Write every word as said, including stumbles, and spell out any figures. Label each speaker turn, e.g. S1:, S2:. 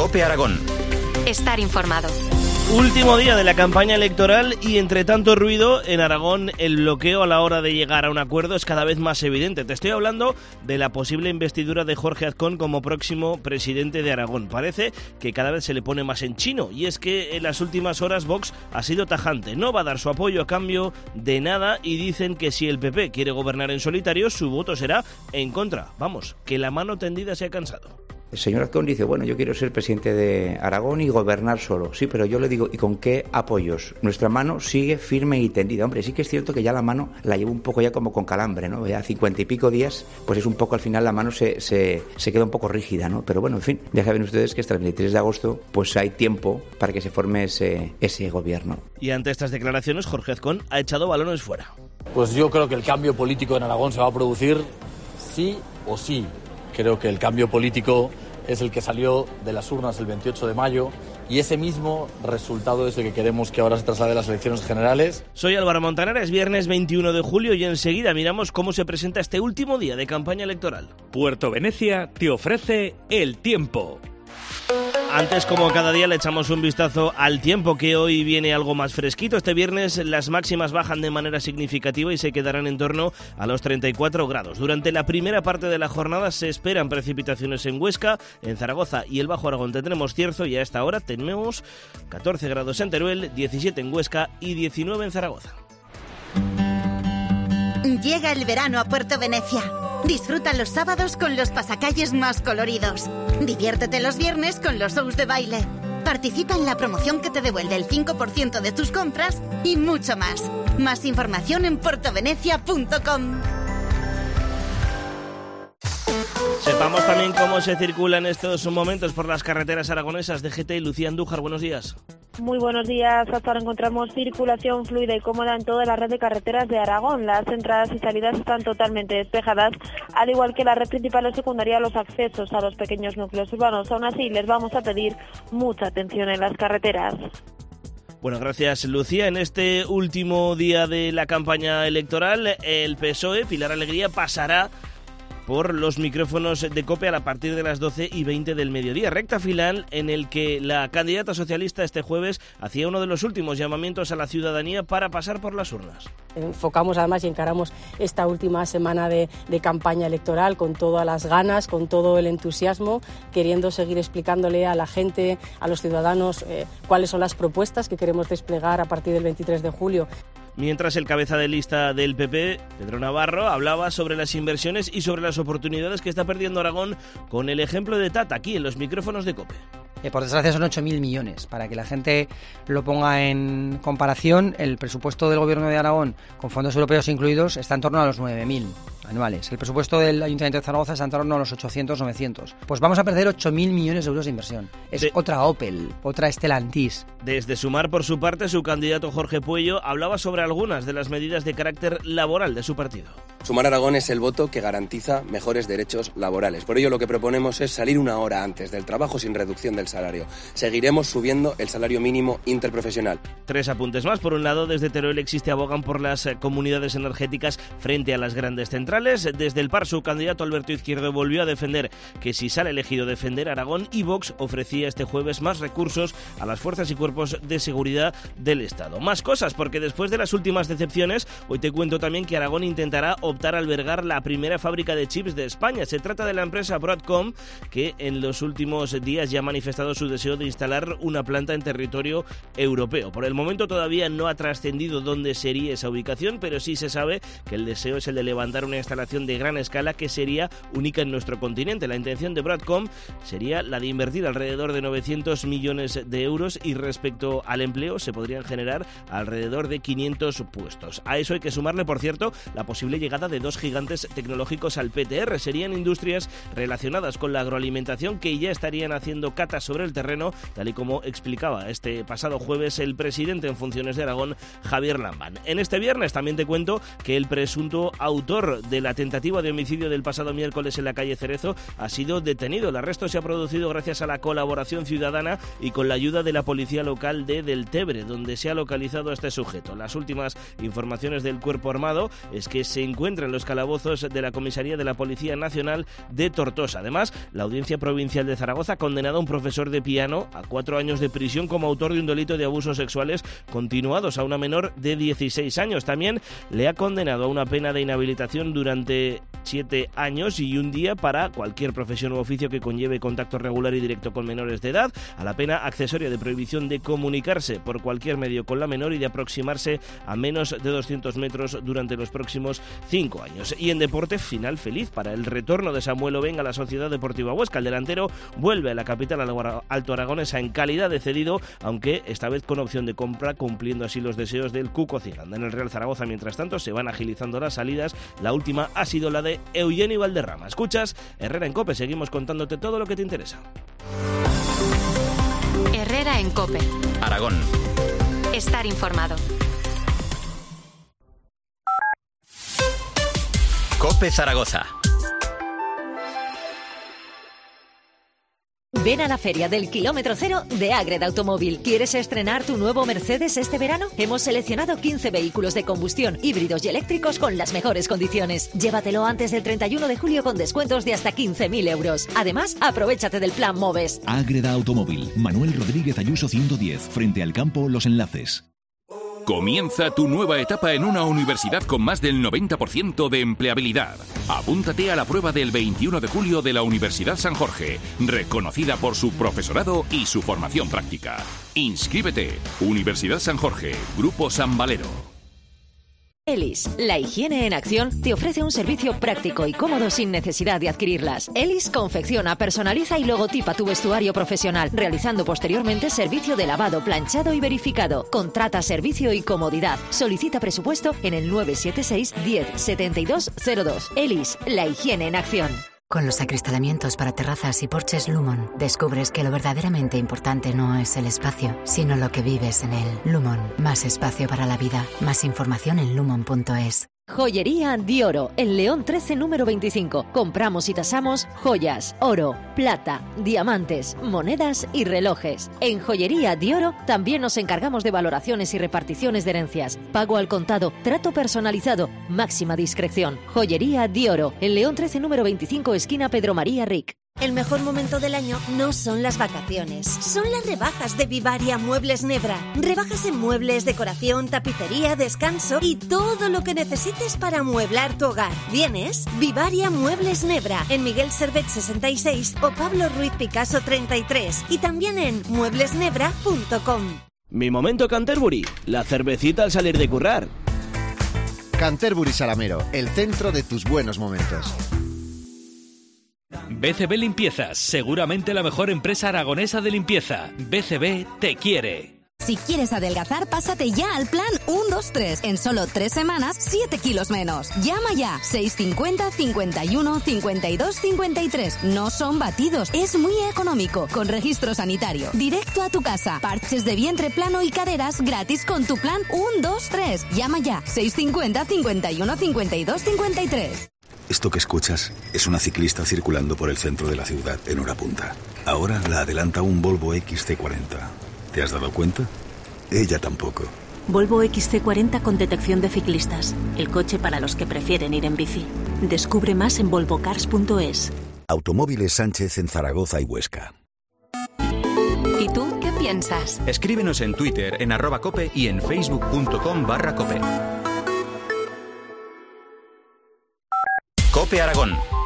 S1: COPE Aragón.
S2: Estar informado.
S3: Último día de la campaña electoral y entre tanto ruido en Aragón el bloqueo a la hora de llegar a un acuerdo es cada vez más evidente. Te estoy hablando de la posible investidura de Jorge Azcón como próximo presidente de Aragón. Parece que cada vez se le pone más en chino y es que en las últimas horas Vox ha sido tajante. No va a dar su apoyo a cambio de nada y dicen que si el P P quiere gobernar en solitario su voto será en contra. Vamos, que la mano tendida se ha cansado.
S4: El señor Azcón dice, bueno, yo quiero ser presidente de Aragón y gobernar solo. Sí, pero yo le digo, ¿y con qué apoyos? Nuestra mano sigue firme y tendida. Hombre, sí que es cierto que ya la mano la llevo un poco ya como con calambre, ¿no? Ya cincuenta y pico días, pues es un poco, al final la mano se, se, se queda un poco rígida, ¿no? Pero bueno, en fin, ya saben ustedes que hasta el veintitrés de agosto pues hay tiempo para que se forme ese, ese gobierno.
S3: Y ante estas declaraciones, Jorge Azcón ha echado balones fuera.
S5: Pues yo creo que el cambio político en Aragón se va a producir sí o sí. Creo que el cambio político es el que salió de las urnas el veintiocho de mayo y ese mismo resultado es el que queremos que ahora se traslade a las elecciones generales.
S3: Soy Álvaro Montanara, es viernes veintiuno de julio y enseguida miramos cómo se presenta este último día de campaña electoral.
S6: Puerto Venecia te ofrece el tiempo.
S3: Antes, como cada día, le echamos un vistazo al tiempo, que hoy viene algo más fresquito. Este viernes las máximas bajan de manera significativa y se quedarán en torno a los treinta y cuatro grados. Durante la primera parte de la jornada se esperan precipitaciones en Huesca, en Zaragoza y el Bajo Aragón tendremos cierzo y a esta hora tenemos catorce grados en Teruel, diecisiete en Huesca y diecinueve en Zaragoza.
S7: Llega el verano a Puerto Venecia. Disfruta los sábados con los pasacalles más coloridos. Diviértete los viernes con los shows de baile. Participa en la promoción que te devuelve el cinco por ciento de tus compras y mucho más. Más información en puertovenecia punto com.
S3: Sepamos también cómo se circula en estos momentos por las carreteras aragonesas de G T. Lucía Andújar, buenos días.
S8: Muy buenos días. Hasta ahora encontramos circulación fluida y cómoda en toda la red de carreteras de Aragón. Las entradas y salidas están totalmente despejadas, al igual que la red principal o secundaria, los accesos a los pequeños núcleos urbanos. Aún así, les vamos a pedir mucha atención en las carreteras.
S3: Bueno, gracias, Lucía. En este último día de la campaña electoral, el P S O E, Pilar Alegría, pasará por los micrófonos de COPE a partir de las doce y veinte del mediodía. Recta final en el que la candidata socialista este jueves hacía uno de los últimos llamamientos a la ciudadanía para pasar por las urnas.
S9: Enfocamos además y encaramos esta última semana de, de campaña electoral con todas las ganas, con todo el entusiasmo, queriendo seguir explicándole a la gente, a los ciudadanos, eh, cuáles son las propuestas que queremos desplegar a partir del veintitrés de julio.
S3: Mientras el cabeza de lista del P P, Pedro Navarro, hablaba sobre las inversiones y sobre las oportunidades que está perdiendo Aragón con el ejemplo de Tata aquí en los micrófonos de COPE.
S10: Eh, por desgracia son ocho mil millones. Para que la gente lo ponga en comparación, el presupuesto del Gobierno de Aragón, con fondos europeos incluidos, está en torno a los nueve mil anuales. El presupuesto del Ayuntamiento de Zaragoza está en torno a los ochocientos novecientos. Pues vamos a perder ocho mil millones de euros de inversión. Es de... otra Opel, otra Stellantis.
S3: Desde Sumar, por su parte, su candidato Jorge Puello hablaba sobre algunas de las medidas de carácter laboral de su partido.
S11: Sumar Aragón es el voto que garantiza mejores derechos laborales. Por ello, lo que proponemos es salir una hora antes del trabajo sin reducción del salario. Seguiremos subiendo el salario mínimo interprofesional.
S3: Tres apuntes más. Por un lado, desde Teruel existe abogan por las comunidades energéticas frente a las grandes centrales. Desde el P A R, su candidato Alberto Izquierdo volvió a defender que si sale elegido defender Aragón, y Vox ofrecía este jueves más recursos a las fuerzas y cuerpos de seguridad del Estado. Más cosas, porque después de las últimas decepciones, hoy te cuento también que Aragón intentará optar a albergar la primera fábrica de chips de España. Se trata de la empresa Broadcom, que en los últimos días ya ha manifestado su deseo de instalar una planta en territorio europeo. Por el momento todavía no ha trascendido dónde sería esa ubicación, pero sí se sabe que el deseo es el de levantar una instalación de gran escala que sería única en nuestro continente. La intención de Broadcom sería la de invertir alrededor de novecientos millones de euros y respecto al empleo se podrían generar alrededor de quinientos puestos. A eso hay que sumarle, por cierto, la posible llegada de dos gigantes tecnológicos al P T R. Serían industrias relacionadas con la agroalimentación que ya estarían haciendo catas sobre el terreno, tal y como explicaba este pasado jueves el presidente en funciones de Aragón, Javier Lambán. En este viernes también te cuento que el presunto autor de la tentativa de homicidio del pasado miércoles en la calle Cerezo ha sido detenido. El arresto se ha producido gracias a la colaboración ciudadana y con la ayuda de la policía local de Deltebre, donde se ha localizado a este sujeto. Las últimas informaciones del cuerpo armado es que se encuentra encuentra en los calabozos de la comisaría de la Policía Nacional de Tortosa. Además, la Audiencia Provincial de Zaragoza ha condenado a un profesor de piano a cuatro años de prisión como autor de un delito de abusos sexuales continuados a una menor de dieciséis años. También le ha condenado a una pena de inhabilitación durante siete años y un día para cualquier profesión u oficio que conlleve contacto regular y directo con menores de edad, a la pena accesoria de prohibición de comunicarse por cualquier medio con la menor y de aproximarse a menos de doscientos metros durante los próximos cinco años. Y en deporte, final feliz para el retorno de Samuel Obenga a la Sociedad Deportiva Huesca. El delantero vuelve a la capital alto aragonesa en calidad de cedido, aunque esta vez con opción de compra, cumpliendo así los deseos del Cuco Ciganda. En el Real Zaragoza, mientras tanto, se van agilizando las salidas. La última ha sido la de Eugenio Valderrama. Escuchas Herrera en COPE, seguimos contándote todo lo que te interesa.
S2: Herrera en COPE.
S6: Aragón.
S2: Estar informado.
S6: COPE Zaragoza.
S1: Ven a la feria del kilómetro cero de Ágreda Automóvil. ¿Quieres estrenar tu nuevo Mercedes este verano? Hemos seleccionado quince vehículos de combustión, híbridos y eléctricos con las mejores condiciones. Llévatelo antes del treinta y uno de julio con descuentos de hasta quince mil euros. Además, aprovéchate del plan Moves.
S12: Ágreda Automóvil. Manuel Rodríguez Ayuso ciento diez. Frente al campo Los Enlaces.
S13: Comienza tu nueva etapa en una universidad con más del noventa por ciento de empleabilidad. Apúntate a la prueba del veintiuno de julio de la Universidad San Jorge, reconocida por su profesorado y su formación práctica. Inscríbete. Universidad San Jorge, Grupo San Valero.
S1: Elis, la higiene en acción, te ofrece un servicio práctico y cómodo sin necesidad de adquirirlas. Elis confecciona, personaliza y logotipa tu vestuario profesional, realizando posteriormente servicio de lavado, planchado y verificado. Contrata servicio y comodidad. Solicita presupuesto en el nueve siete seis, diez, setenta y dos cero dos. Elis, la higiene en acción.
S14: Con los acristalamientos para terrazas y porches Lumon, descubres que lo verdaderamente importante no es el espacio, sino lo que vives en él. Lumon, más espacio para la vida. Más información en lumon punto es.
S1: Joyería Dioro, en León trece número veinticinco. Compramos y tasamos joyas, oro, plata, diamantes, monedas y relojes. En Joyería Dioro también nos encargamos de valoraciones y reparticiones de herencias. Pago al contado, trato personalizado, máxima discreción. Joyería Dioro, en León trece número veinticinco, esquina Pedro María Ric.
S15: El mejor momento del año no son las vacaciones, son las rebajas de Vivaria Muebles Nebra. Rebajas en muebles, decoración, tapicería, descanso y todo lo que necesites para amueblar tu hogar. ¿Vienes? Vivaria Muebles Nebra, en Miguel Servet sesenta y seis o Pablo Ruiz Picasso treinta y tres, y también en muebles nebra punto com.
S3: Mi momento Canterbury, la cervecita al salir de currar.
S16: Canterbury Salamero, el centro de tus buenos momentos.
S6: B C B Limpiezas, seguramente la mejor empresa aragonesa de limpieza. B C B te quiere.
S17: Si quieres adelgazar, pásate ya al plan uno dos tres. En solo tres semanas, siete kilos menos. Llama ya, seis cincuenta, cincuenta y uno, cincuenta y dos, cincuenta y tres. No son batidos, es muy económico, con registro sanitario. Directo a tu casa. Parches de vientre plano y caderas gratis con tu plan uno dos tres. Llama ya, seis cincuenta, cincuenta y uno, cincuenta y dos, cincuenta y tres.
S18: Esto que escuchas es una ciclista circulando por el centro de la ciudad en hora punta. Ahora la adelanta un Volvo X C cuarenta. ¿Te has dado cuenta? Ella tampoco.
S19: Volvo X C cuarenta con detección de ciclistas. El coche para los que prefieren ir en bici. Descubre más en volvo cars punto es.
S20: Automóviles Sánchez en Zaragoza y Huesca.
S2: ¿Y tú qué piensas?
S6: Escríbenos en Twitter, en arroba cope y en facebook punto com barra cope. COPE Aragón.